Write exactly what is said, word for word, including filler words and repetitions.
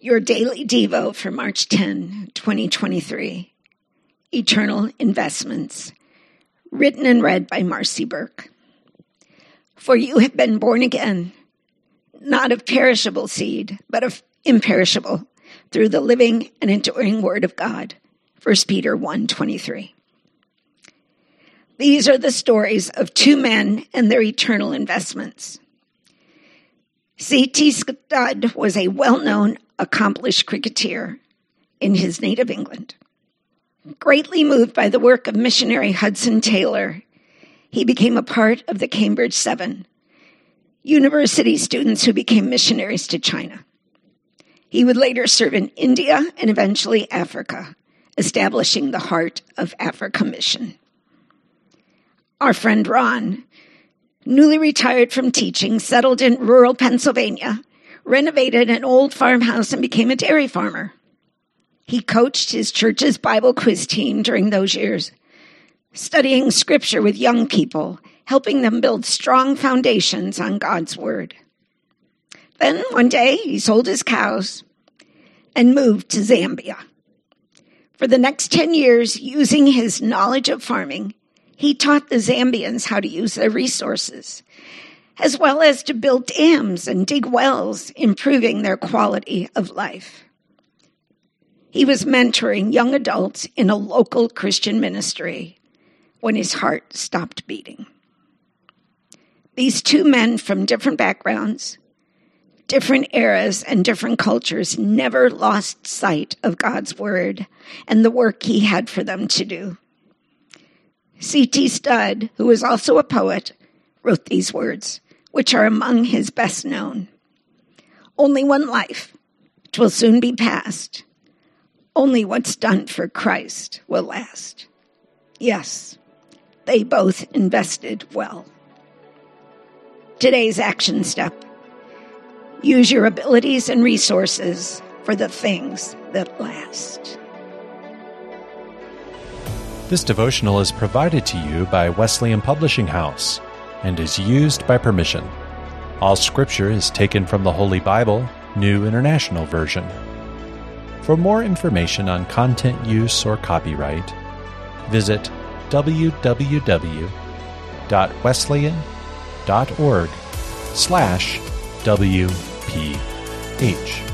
Your Daily Devo for March tenth, twenty twenty-three. Eternal Investments. Written and read by Marcy Burke. For you have been born again, not of perishable seed, but of imperishable, through the living and enduring Word of God. First Peter one twenty-three. These are the stories of two men and their eternal investments. C T Studd was a well-known, accomplished cricketer in his native England. Greatly moved by the work of missionary Hudson Taylor, he became a part of the Cambridge Seven, university students who became missionaries to China. He would later serve in India and eventually Africa, establishing the Heart of Africa mission. Our friend Ron, newly retired from teaching, settled in rural Pennsylvania, renovated an old farmhouse, and became a dairy farmer. He coached his church's Bible quiz team during those years, studying scripture with young people, helping them build strong foundations on God's word. Then one day he sold his cows and moved to Zambia. For the next ten years, using his knowledge of farming, he taught the Zambians how to use their resources, as well as to build dams and dig wells, improving their quality of life. He was mentoring young adults in a local Christian ministry when his heart stopped beating. These two men from different backgrounds, different eras, and different cultures never lost sight of God's word and the work he had for them to do. C T Studd, who was also a poet, wrote these words, which are among his best known. Only one life, which will soon be past. Only what's done for Christ will last. Yes, they both invested well. Today's action step. Use your abilities and resources for the things that last. This devotional is provided to you by Wesleyan Publishing House and is used by permission. All scripture is taken from the Holy Bible, New International Version. For more information on content use or copyright, visit w w w dot wesleyan dot org slash W P H.